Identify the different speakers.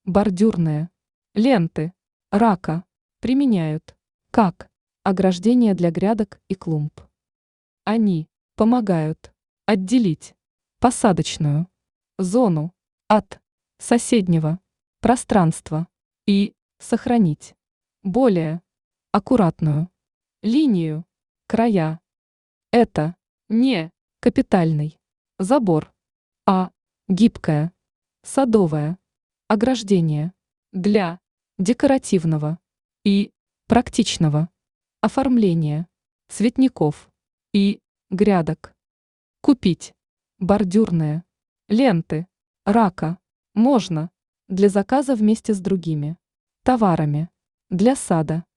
Speaker 1: Бордюрные ленты рака применяют как ограждение для грядок и клумб. Они помогают отделить посадочную зону от соседнего пространства и сохранить более аккуратную линию края. Это не капитальный забор, а гибкое садовое ограждение для декоративного и практичного оформления цветников и грядок. Купить бордюрные ленты рака можно для заказа вместе с другими товарами для сада.